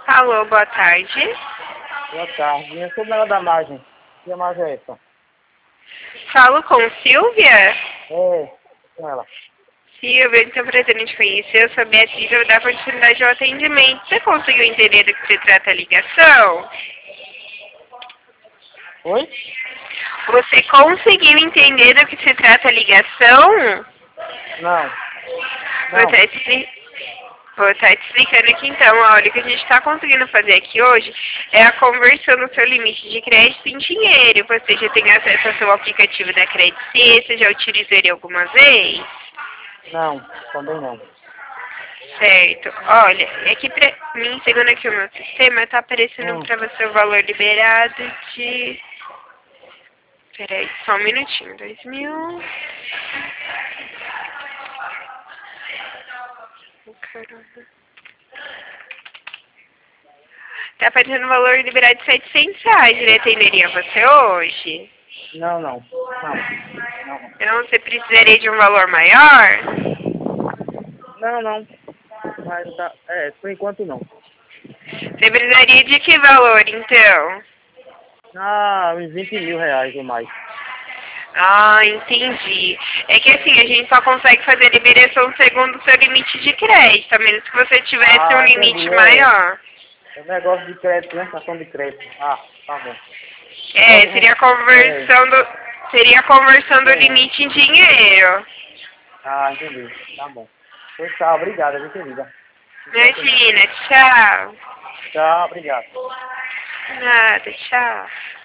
Alô, boa tarde. Boa tarde. Eu sou o negócio da margem. Que margem é essa? Falo com Silvia? É, com ela. Silvia, então prazer em te conhecer. Eu sou Beatriz, eu vou dar continuidade ao atendimento. Você conseguiu entender do que se trata a ligação? Oi? Você conseguiu entender do que se trata a ligação? Não. Vou Não. estar te explicando aqui então. Olha, o que a gente está conseguindo fazer aqui hoje é a conversão do seu limite de crédito em dinheiro. Você já tem acesso ao seu aplicativo da Credit C? Você já utilizou ele alguma vez? Não. Também não. Certo. Olha, é que pra mim, segundo aqui o meu sistema, tá aparecendo Hum. pra você o valor liberado de... Peraí, só um minutinho. 2.000... Caramba. Tá aparecendo um valor liberado de R$ 700. Ele atenderia você hoje? Não, não. Não. Não. Então você precisaria de um valor maior? Não, não. Mas tá. É, por enquanto não. Você precisaria de que valor, então? Ah, uns 20 mil reais ou mais. Ah, entendi. É que assim, a gente só consegue fazer a liberação segundo o seu limite de crédito, a menos que você tivesse um Ah, limite entendi. É, maior. é negócio de crédito, né? Cartão de crédito. Ah, tá bom. É, seria a É, conversão do é. limite em dinheiro. Ah, entendi. Tá bom. Pois tá, obrigado, viu, querida? Enquanto não. Imagina, tchau. Tchau, obrigado. Nada, tchau.